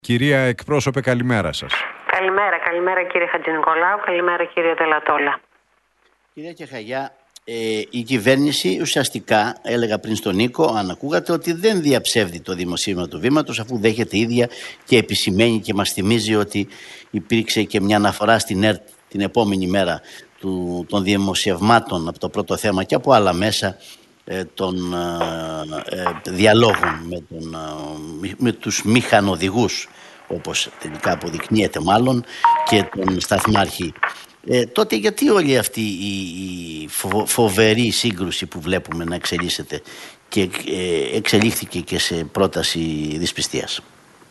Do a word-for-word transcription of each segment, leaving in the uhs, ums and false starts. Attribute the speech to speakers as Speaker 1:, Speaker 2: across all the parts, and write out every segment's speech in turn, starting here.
Speaker 1: Κυρία εκπρόσωπε, καλημέρα σας.
Speaker 2: Καλημέρα, καλημέρα κύριε Χατζηνικολάου, καλημέρα κύριε Δελατόλα.
Speaker 3: Κυρία Κεχαγιά, ε, η κυβέρνηση ουσιαστικά, έλεγα πριν στον Νίκο, αν ακούγατε, ότι δεν διαψεύδει το δημοσίευμα του Βήματος, αφού δέχεται ίδια και επισημαίνει και μας θυμίζει ότι υπήρξε και μια αναφορά στην ΕΡΤ την επόμενη μέρα του, των δημοσιευμάτων από το πρώτο θέμα και από άλλα μέσα ε, των ε, ε, διαλόγων με, τον, ε, με τους μηχανοδηγούς, όπως τελικά αποδεικνύεται μάλλον, και τον σταθμάρχη. Ε, τότε γιατί όλη αυτή η, η φο, φοβερή σύγκρουση που βλέπουμε να εξελίσσεται και ε, εξελίχθηκε και σε πρόταση δυσπιστίας?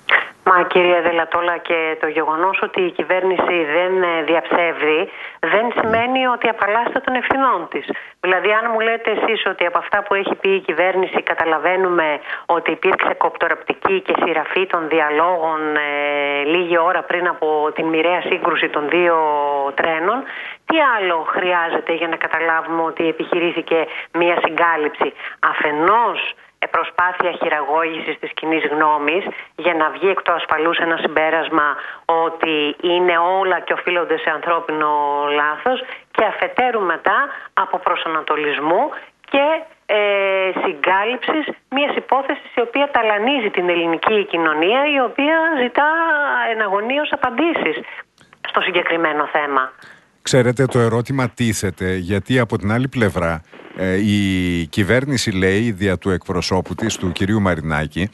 Speaker 2: Μα κυρία Δελατόλα, και το γεγονός ότι η κυβέρνηση δεν διαψεύδει δεν σημαίνει ότι απαλλάσσεται των ευθυνών της. Δηλαδή, αν μου λέτε εσείς ότι από αυτά που έχει πει η κυβέρνηση καταλαβαίνουμε ότι υπήρξε κοπτοραπτική και σειραφή των διαλόγων ε, λίγη ώρα πριν από την μοιραία σύγκρουση των δύο τρένων, τι άλλο χρειάζεται για να καταλάβουμε ότι επιχειρήθηκε μία συγκάλυψη? Αφενός προσπάθεια χειραγώγησης της κοινής γνώμης για να βγει εκ του ασφαλούς ένα συμπέρασμα ότι είναι όλα και οφείλονται σε ανθρώπινο λάθος, και αφετέρου μετά από προσανατολισμού και ε, συγκάλυψης μιας υπόθεσης η οποία ταλανίζει την ελληνική κοινωνία, η οποία ζητά εναγωνίως απαντήσεις στο συγκεκριμένο θέμα.
Speaker 1: Ξέρετε, το ερώτημα τίθεται γιατί από την άλλη πλευρά ε, η κυβέρνηση λέει δια του εκπροσώπου της, του κυρίου Μαρινάκη,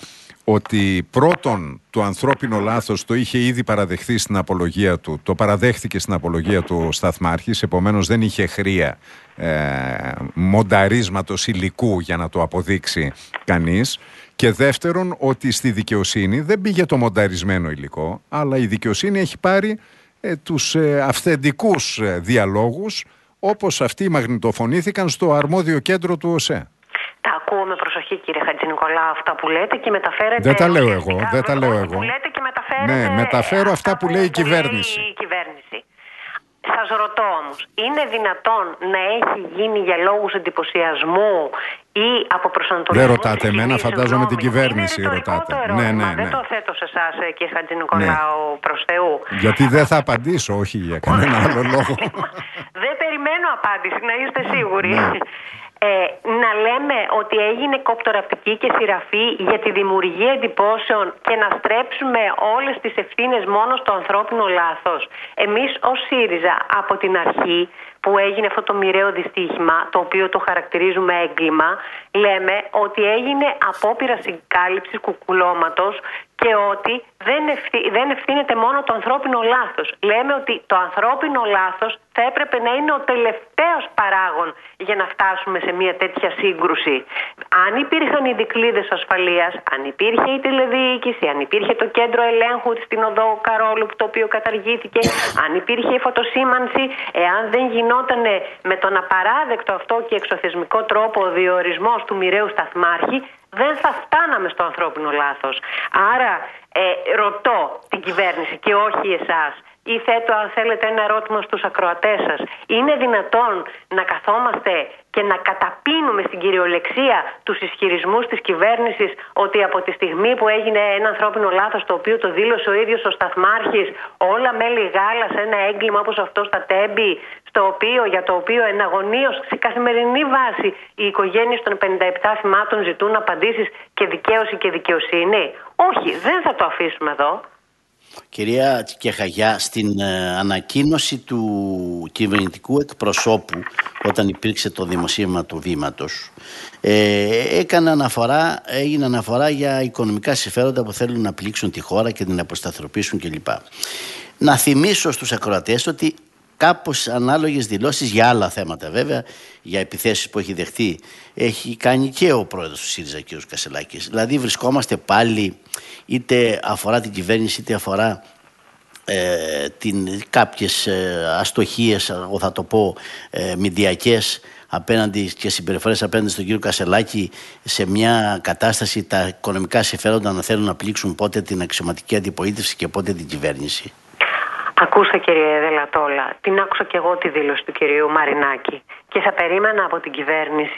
Speaker 1: ότι πρώτον το ανθρώπινο λάθος το είχε ήδη παραδεχθεί στην απολογία του, το παραδέχθηκε στην απολογία του σταθμάρχης, επομένως δεν είχε χρία ε, μονταρίσματος υλικού για να το αποδείξει κανείς. Και δεύτερον, ότι στη δικαιοσύνη δεν πήγε το μονταρισμένο υλικό, αλλά η δικαιοσύνη έχει πάρει ε, τους ε, αυθεντικούς ε, διαλόγους, όπως αυτοί μαγνητοφωνήθηκαν στο αρμόδιο κέντρο του ΟΣΕ.
Speaker 2: Τα ακούω με προσοχή κύριε Χατζηνικολάου αυτά που λέτε και μεταφέρετε...
Speaker 1: Δεν τα λέω εγώ, δεν τα λέω εγώ.
Speaker 2: Που λέτε και μεταφέρετε...
Speaker 1: Ναι, μεταφέρω αυτά, αυτά που λέει η κυβέρνηση.
Speaker 2: Η κυβέρνηση. Σας ρωτώ όμως, είναι δυνατόν να έχει γίνει για λόγους εντυπωσιασμού ή από προσανατολισμό?
Speaker 1: Δεν ρωτάτε εμένα, φαντάζομαι την κυβέρνηση ρωτάτε.
Speaker 2: Ερώτημα.
Speaker 1: Ναι, ναι, ναι.
Speaker 2: Δεν το θέτω σε εσάς κύριε Χατζηνικολάου, ναι, προς Θεού.
Speaker 1: Γιατί δεν θα απαντήσω, όχι για κανένα άλλο λόγο.
Speaker 2: Δεν περιμένω απάντηση, να είστε σίγουροι.
Speaker 1: Ναι.
Speaker 2: Ε, να λέμε ότι έγινε κοπτοραπτική και σειραφή για τη δημιουργία εντυπώσεων και να στρέψουμε όλες τις ευθύνες μόνο στο ανθρώπινο λάθος. Εμείς ως ΣΥΡΙΖΑ από την αρχή που έγινε αυτό το μοιραίο δυστύχημα, το οποίο το χαρακτηρίζουμε έγκλημα, λέμε ότι έγινε απόπειρα συγκάλυψης κουκουλώματος και ότι δεν, ευθύ, δεν ευθύνεται μόνο το ανθρώπινο λάθος. Λέμε ότι το ανθρώπινο λάθος θα έπρεπε να είναι ο τελευταίος παράγων για να φτάσουμε σε μια τέτοια σύγκρουση. Αν υπήρχαν οι δικλείδες ασφαλείας, αν υπήρχε η τηλεδιοίκηση, αν υπήρχε το κέντρο ελέγχου στην οδό Καρόλου, το οποίο καταργήθηκε, αν υπήρχε η φωτοσήμανση, εάν δεν γινόταν με τον απαράδεκτο αυτό και εξωθεσμικό τρόπο ο διορισμός του μοιραίου σταθμάρχη, δεν θα φτάναμε στο ανθρώπινο λάθος. Άρα ε, ρωτώ την κυβέρνηση και όχι εσάς, ή θέτω αν θέλετε ένα ερώτημα στους ακροατές σας. Είναι δυνατόν να καθόμαστε και να καταπίνουμε στην κυριολεξία τους ισχυρισμούς της κυβέρνησης ότι από τη στιγμή που έγινε ένα ανθρώπινο λάθος, το οποίο το δήλωσε ο ίδιος ο σταθμάρχης, όλα μέλη γάλα σε ένα έγκλημα όπως αυτό στα Τέμπη, στο οποίο, για το οποίο εναγωνίως σε καθημερινή βάση οι οικογένειες των πενήντα επτά θυμάτων ζητούν απαντήσεις και δικαίωση και δικαιοσύνη? Όχι, δεν θα το αφήσουμε εδώ.
Speaker 3: Κυρία Κεχαγιά, στην ε, ανακοίνωση του κυβερνητικού εκπροσώπου όταν υπήρξε το δημοσίευμα του Βήματος, ε, έκανε αναφορά, έγινε αναφορά για οικονομικά συμφέροντα που θέλουν να πλήξουν τη χώρα και την αποσταθεροποιήσουν κλπ. Να θυμίσω στους ακροατές ότι κάπως ανάλογες δηλώσεις για άλλα θέματα, βέβαια, για επιθέσεις που έχει δεχτεί, έχει κάνει και ο πρόεδρος του ΣΥΡΙΖΑ, κ. Κασελάκης. Δηλαδή βρισκόμαστε πάλι, είτε αφορά την κυβέρνηση, είτε αφορά ε, την, κάποιες ε, αστοχίες, εγώ θα το πω, ε, μηντιακές απέναντι και συμπεριφορές απέναντι στον κύριο Κασελάκη, σε μια κατάσταση τα οικονομικά συμφέροντα να θέλουν να πλήξουν πότε την αξιωματική αντιπολίτευση και πότε την κυβέρνηση.
Speaker 2: Ακούστε κύριε Δελατόλα, την άκουσα και εγώ τη δήλωση του κυρίου Μαρινάκη και θα περίμενα από την κυβέρνηση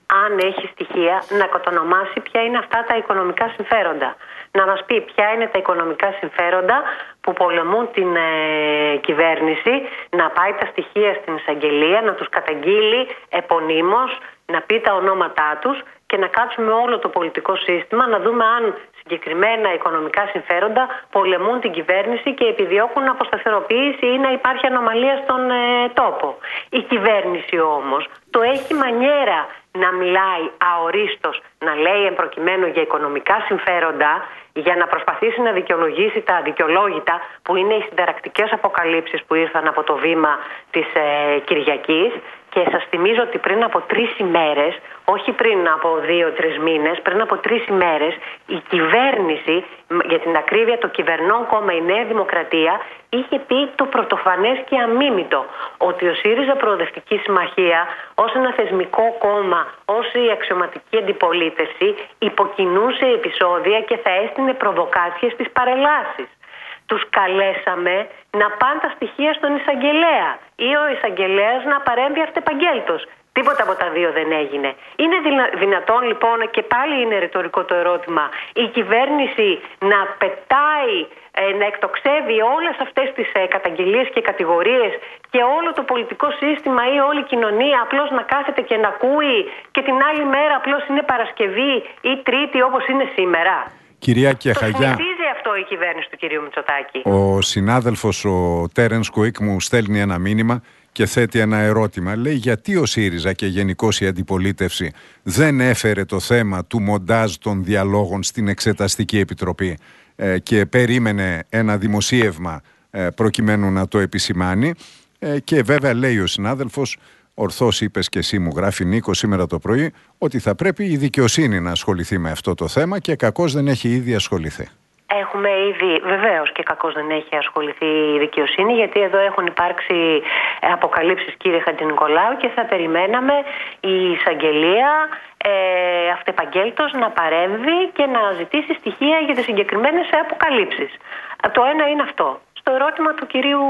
Speaker 2: αν έχει στοιχεία, να κατονομάσει ποια είναι αυτά τα οικονομικά συμφέροντα. Να μας πει ποια είναι τα οικονομικά συμφέροντα που πολεμούν την ε, κυβέρνηση, να πάει τα στοιχεία στην εισαγγελία, να τους καταγγείλει επωνύμως, να πει τα ονόματά τους και να κάτσουμε όλο το πολιτικό σύστημα να δούμε αν συγκεκριμένα οικονομικά συμφέροντα πολεμούν την κυβέρνηση και επιδιώκουν αποσταθεροποίηση ή να υπάρχει ανομαλία στον ε, τόπο. Η κυβέρνηση όμως το έχει μανιέρα να μιλάει αορίστος, να λέει εμπροκειμένου για οικονομικά συμφέροντα, για να προσπαθήσει να δικαιολογήσει τα αδικαιολόγητα που είναι οι συνταρακτικές αποκαλύψεις που ήρθαν από το βήμα της ε, Κυριακής. Και σας θυμίζω ότι πριν από τρεις ημέρες, όχι πριν από δύο-τρεις μήνες, πριν από τρεις ημέρες, η κυβέρνηση, για την ακρίβεια το κυβερνών κόμμα η Νέα Δημοκρατία, είχε πει το πρωτοφανές και αμίμητο ότι ο ΣΥΡΙΖΑ Προοδευτική Συμμαχία ως ένα θεσμικό κόμμα, ως η αξιωματική αντιπολίτευση, υποκινούσε επεισόδια και θα έστεινε προβοκάτσιες στις παρελάσεις. Τους καλέσαμε να πάνε τα στοιχεία στον εισαγγελέα ή ο εισαγγελέας να παρέμβει αυτεπαγγέλτος. Τίποτα από τα δύο δεν έγινε. Είναι δυνατόν λοιπόν, και πάλι είναι ρητορικό το ερώτημα, η κυβέρνηση να πετάει, να εκτοξεύει όλες αυτές τις καταγγελίες και κατηγορίες και όλο το πολιτικό σύστημα ή όλη η κοινωνία απλώς να κάθεται και να ακούει και την άλλη μέρα απλώς είναι Παρασκευή ή Τρίτη όπως είναι σήμερα?
Speaker 1: Κυρία Κεχαγιά,
Speaker 2: το συνηθίζει αυτό η κυβέρνηση του κυρίου Μητσοτάκη.
Speaker 1: Ο συνάδελφος ο Τέρενς Κουίκ μου στέλνει ένα μήνυμα και θέτει ένα ερώτημα. Λέει, γιατί ο ΣΥΡΙΖΑ και γενικώς η αντιπολίτευση δεν έφερε το θέμα του μοντάζ των διαλόγων στην Εξεταστική Επιτροπή ε, και περίμενε ένα δημοσίευμα ε, προκειμένου να το επισημάνει. Ε, και βέβαια λέει ο συνάδελφος, ορθώς είπες και εσύ, μου γράφει Νίκο σήμερα το πρωί, ότι θα πρέπει η δικαιοσύνη να ασχοληθεί με αυτό το θέμα και κακώς δεν έχει ήδη ασχοληθεί.
Speaker 2: Έχουμε ήδη, βεβαίως και κακώς δεν έχει ασχοληθεί η δικαιοσύνη, γιατί εδώ έχουν υπάρξει αποκαλύψεις, κύριε Χατζηνικολάου, και θα περιμέναμε η εισαγγελία ε, αυτεπαγγέλτος να παρέμβει και να ζητήσει στοιχεία για τις συγκεκριμένες αποκαλύψεις. Το ένα είναι αυτό. Στο ερώτημα του κυρίου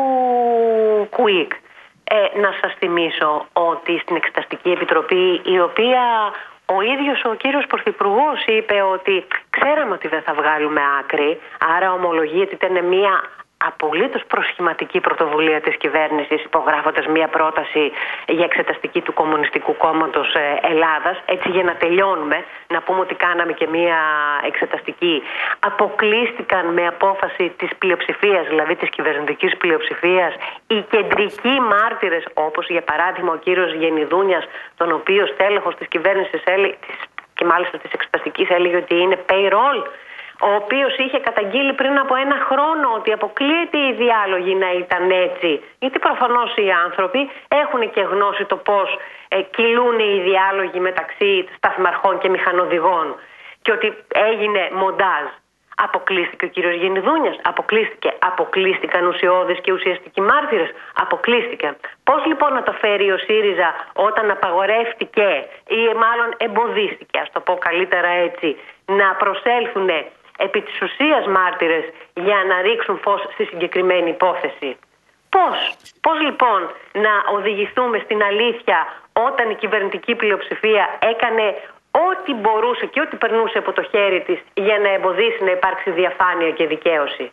Speaker 2: Κουίκ, ε, να σας θυμίσω ότι στην Εξεταστική Επιτροπή, η οποία ο ίδιος ο κύριος Πρωθυπουργός είπε ότι ξέραμε ότι δεν θα βγάλουμε άκρη, άρα ομολογείται ότι ήταν μια απολύτως προσχηματική πρωτοβουλία της κυβέρνησης, υπογράφοντας μια πρόταση για εξεταστική του Κομμουνιστικού Κόμματος Ελλάδας. Έτσι, για να τελειώνουμε, να πούμε ότι κάναμε και μια εξεταστική. Αποκλείστηκαν με απόφαση της πλειοψηφίας, δηλαδή της κυβερνητικής πλειοψηφίας, οι κεντρικοί μάρτυρες, όπως για παράδειγμα ο κύριος Γενιδούνιας, τον οποίο στέλεχος της κυβέρνησης και μάλιστα της εξεταστικής έλεγε ότι είναι payroll, ο οποίος είχε καταγγείλει πριν από ένα χρόνο ότι αποκλείεται οι διάλογοι να ήταν έτσι. Γιατί προφανώς οι άνθρωποι έχουν και γνώση το πώς ε, κυλούν οι διάλογοι μεταξύ σταθμαρχών και μηχανοδηγών και ότι έγινε μοντάζ. Αποκλείστηκε ο κύριος Γενιδούνιας, αποκλείστηκε. Αποκλείστηκαν ουσιώδεις και ουσιαστικοί μάρτυρες, αποκλείστηκαν. Πώς λοιπόν να το φέρει ο ΣΥΡΙΖΑ όταν απαγορεύτηκε ή μάλλον εμποδίστηκε, ας το πω καλύτερα έτσι, να προσέλθουν επί της ουσίας μάρτυρες για να ρίξουν φως στη συγκεκριμένη υπόθεση? Πώς, πώς λοιπόν να οδηγηθούμε στην αλήθεια όταν η κυβερνητική πλειοψηφία έκανε ό,τι μπορούσε και ό,τι περνούσε από το χέρι της για να εμποδίσει να υπάρξει διαφάνεια και δικαίωση?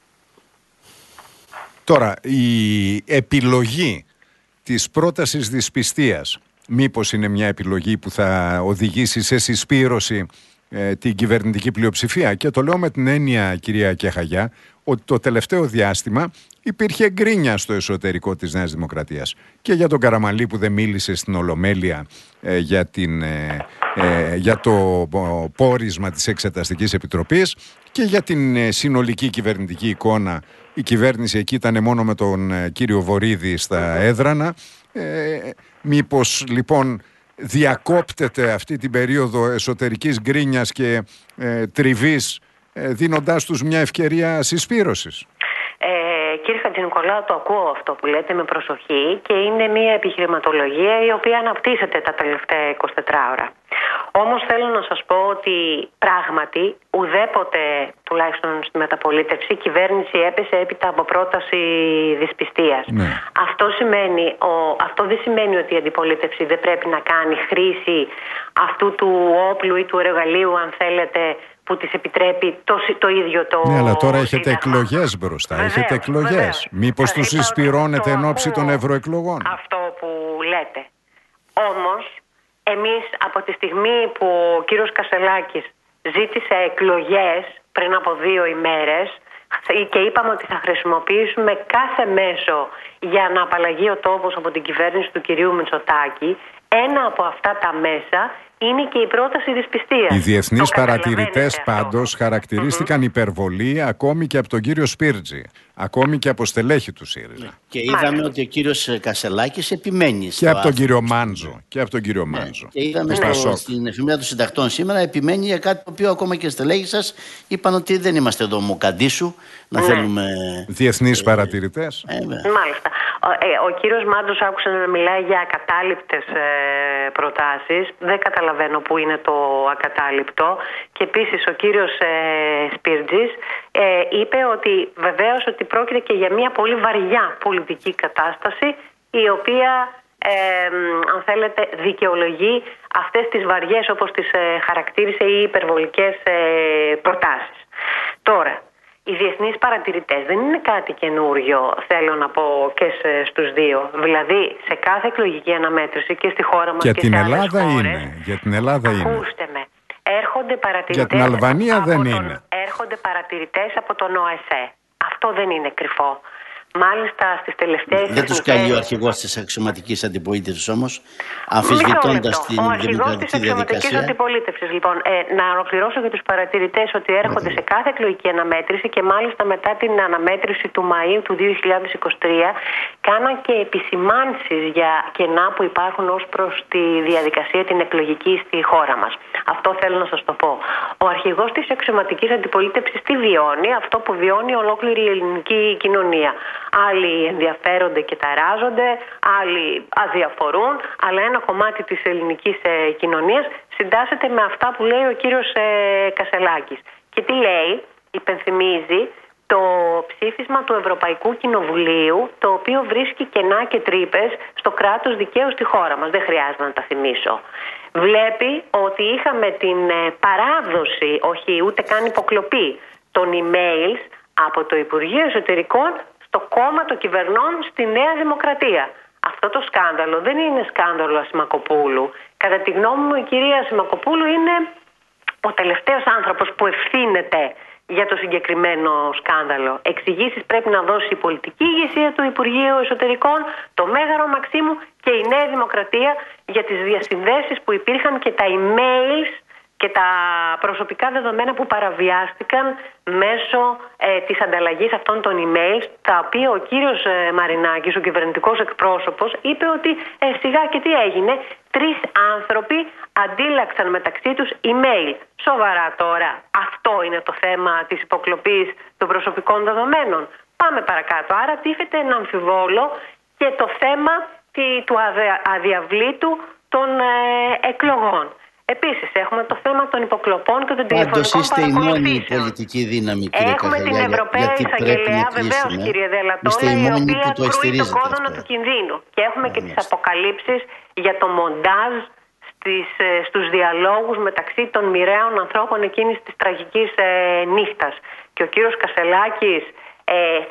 Speaker 1: Τώρα, η επιλογή της πρότασης δυσπιστίας μήπως είναι μια επιλογή που θα οδηγήσει σε συσπήρωση ε, την κυβερνητική πλειοψηφία? Και το λέω με την έννοια, κυρία Κεχαγιά, ότι το τελευταίο διάστημα υπήρχε γκρίνια στο εσωτερικό της Νέας Δημοκρατίας και για τον Καραμανλή που δεν μίλησε στην Ολομέλεια ε, για, την, ε, ε, για το πόρισμα της Εξεταστικής Επιτροπής και για την ε, συνολική κυβερνητική εικόνα. Η κυβέρνηση εκεί ήταν μόνο με τον ε, κύριο Βορίδη στα έδρανα. Ε, μήπως λοιπόν διακόπτεται αυτή την περίοδο εσωτερικής γκρίνιας και ε, τριβής, ε, δίνοντάς τους μια ευκαιρία συσπήρωσης?
Speaker 2: Ε, κύριε Χατζηνικολάου, το ακούω αυτό που λέτε με προσοχή και είναι μια επιχειρηματολογία η οποία αναπτύσσεται τα τελευταία εικοσιτέσσερις ώρα. Όμως θέλω να σας πω ότι πράγματι ουδέποτε, τουλάχιστον στη μεταπολίτευση, η κυβέρνηση έπεσε έπειτα από πρόταση δυσπιστίας. Ναι. Αυτό, σημαίνει, ο, αυτό δεν σημαίνει ότι η αντιπολίτευση δεν πρέπει να κάνει χρήση αυτού του όπλου ή του εργαλείου, αν θέλετε, που της επιτρέπει το, το ίδιο το...
Speaker 1: Ναι, αλλά τώρα έχετε εκλογές μπροστά, βεβαίως, έχετε εκλογές. Μήπως τους εισπυρώνετε εν ώψη των ευρωεκλογών?
Speaker 2: Αυτό που λέτε. Όμως, εμείς από τη στιγμή που ο κύριος Κασελάκης ζήτησε εκλογές πριν από δύο ημέρες και είπαμε ότι θα χρησιμοποιήσουμε κάθε μέσο για να απαλλαγεί ο τόπος από την κυβέρνηση του κυρίου Μητσοτάκη, ένα από αυτά τα μέσα είναι και η πρόταση δυσπιστίας.
Speaker 1: Οι διεθνείς παρατηρητές πάντως χαρακτηρίστηκαν mm-hmm. υπερβολή ακόμη και από τον κύριο Σπίρτζη, ακόμη και από στελέχη του ΣΥΡΙΖΑ.
Speaker 3: Και είδαμε Μάλιστα. ότι ο κύριος Κασελάκης επιμένει.
Speaker 1: Και από τον κύριο Μάντζο. Και από τον κύριο
Speaker 3: ναι.
Speaker 1: Μάντζο.
Speaker 3: Και είδαμε στο, στην εφημερίδα των Συντακτών σήμερα επιμένει για κάτι το οποίο ακόμα και στελέχη σας είπαν ότι δεν είμαστε εδώ Μοκαντήσου να ναι. θέλουμε...
Speaker 1: Διεθνείς ε, παρατηρητές.
Speaker 2: Ε, ε, Μάλιστα. Ο, ε, ο κύριος Μάντζος άκουσε να μιλάει για ακατάληπτες ε, προτάσεις. Δεν καταλαβαίνω που είναι το ακατάληπτο. Και επίσης ο κύριος ε, Σπίρτζης ε, είπε ότι βεβαίως ότι πρόκειται και για μια πολύ βαριά πολιτική κατάσταση, η οποία ε, αν θέλετε δικαιολογεί αυτές τις βαριές, όπως τις ε, χαρακτήρισε, οι υπερβολικές ε, προτάσεις. Τώρα, οι διεθνείς παρατηρητές δεν είναι κάτι καινούριο, θέλω να πω και σε, στους δύο. Δηλαδή, σε κάθε εκλογική αναμέτρηση και στη χώρα μας
Speaker 1: για
Speaker 2: και
Speaker 1: την
Speaker 2: σε
Speaker 1: Ελλάδα
Speaker 2: άλλες χώρες,
Speaker 1: είναι. Για την Ελλάδα
Speaker 2: ακούστε
Speaker 1: είναι.
Speaker 2: Ακούστε με. Έρχονται παρατηρητές,
Speaker 1: για την Αλβανία
Speaker 2: από
Speaker 1: δεν
Speaker 2: τον,
Speaker 1: είναι.
Speaker 2: Έρχονται παρατηρητές από τον ΟΑΣΕ. Αυτό δεν είναι κρυφό. Μάλιστα στις τελευταίες...
Speaker 3: Δεν τους καλεί ο αρχηγός της αξιωματικής αντιπολίτευσης όμως, αμφισβητώντας την δημοκρατική διαδικασία. Ο αρχηγός της αξιωματικής
Speaker 2: αντιπολίτευσης, λοιπόν, ε, να ολοκληρώσω για τους παρατηρητές ότι έρχονται σε κάθε εκλογική αναμέτρηση και μάλιστα μετά την αναμέτρηση του Μαΐου του δύο χιλιάδες είκοσι τρία κάναν και επισημάνσεις για κενά που υπάρχουν ως προς τη διαδικασία την εκλογική στη χώρα μας. Αυτό θέλω να σας το πω. Ο αρχηγός της αξιωματικής αντιπολίτευσης τι βιώνει? Αυτό που βιώνει ολόκληρη η ελληνική κοινωνία. Άλλοι ενδιαφέρονται και ταράζονται, άλλοι αδιαφορούν, αλλά ένα κομμάτι της ελληνικής ε, κοινωνίας συντάσσεται με αυτά που λέει ο κύριος ε, Κασελάκης. Και τι λέει? Υπενθυμίζει το ψήφισμα του Ευρωπαϊκού Κοινοβουλίου, το οποίο βρίσκει κενά και τρύπες στο κράτος δικαίου στη χώρα μας. Δεν χρειάζεται να τα θυμίσω. Βλέπει ότι είχαμε την ε, παράδοση, όχι ούτε καν υποκλοπή, των emails από το Υπουργείο Εσωτερικών στο κόμμα των κυβερνών στη Νέα Δημοκρατία. Αυτό το σκάνδαλο δεν είναι σκάνδαλο Ασημακοπούλου. Κατά τη γνώμη μου, η κυρία Ασημακοπούλου είναι ο τελευταίος άνθρωπος που ευθύνεται για το συγκεκριμένο σκάνδαλο. Εξηγήσεις πρέπει να δώσει η πολιτική ηγεσία του Υπουργείου Εσωτερικών, το Μέγαρο Μαξίμου και η Νέα Δημοκρατία για τις διασυνδέσεις που υπήρχαν και τα emails και τα προσωπικά δεδομένα που παραβιάστηκαν μέσω ε, της ανταλλαγής αυτών των emails, τα οποία ο κύριος ε, Μαρινάκης, ο κυβερνητικός εκπρόσωπος, είπε ότι ε, σιγά και τι έγινε, τρεις άνθρωποι αντίλαξαν μεταξύ τους email. Σοβαρά τώρα, αυτό είναι το θέμα της υποκλοπής των προσωπικών δεδομένων. Πάμε παρακάτω. Άρα τίθεται ένα αμφιβόλο και το θέμα τη, του αδιαβλήτου των ε, εκλογών. Επίσης, έχουμε το θέμα των υποκλοπών και των τηλεφωνικών παρακολουθήσεων.
Speaker 3: Πάντως είστε η μόνη πολιτική δύναμη, κύριε
Speaker 2: Έχουμε
Speaker 3: Καχαγιά,
Speaker 2: την Ευρωπαία Εισαγγελέα, βεβαίως, κύριε Δελατόλα, η οποία κρούει το κόδωνα του κινδύνου. Και έχουμε και τις αποκαλύψεις για το μοντάζ στις, στους διαλόγους μεταξύ των μοιραίων ανθρώπων εκείνης της τραγικής ε, νύχτας. Και ο κύριος Κασελάκης Ε,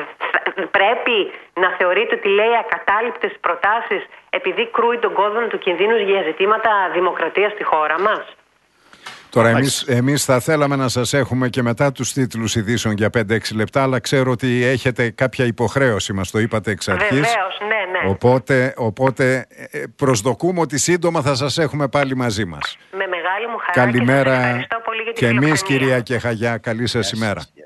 Speaker 2: πρέπει να θεωρείται ότι λέει ακατάληπτες προτάσεις επειδή κρούει τον κόδωνα του κινδύνου για ζητήματα δημοκρατίας στη χώρα μας.
Speaker 1: Τώρα εμείς, εμείς θα θέλαμε να σας έχουμε και μετά τους τίτλους ειδήσεων για πέντε έξι λεπτά, αλλά ξέρω ότι έχετε κάποια υποχρέωση, μας το είπατε εξ αρχής.
Speaker 2: Βεβαίως, ναι, ναι.
Speaker 1: Οπότε, οπότε προσδοκούμε ότι σύντομα θα σας έχουμε πάλι μαζί μας.
Speaker 2: Με μεγάλη μου χαρά.
Speaker 1: Καλημέρα
Speaker 2: και σας ευχαριστώ πολύ για την
Speaker 1: και εμείς,
Speaker 2: φιλοξενία.
Speaker 1: κυρία Κεχαγιά, καλή σας ημέρα.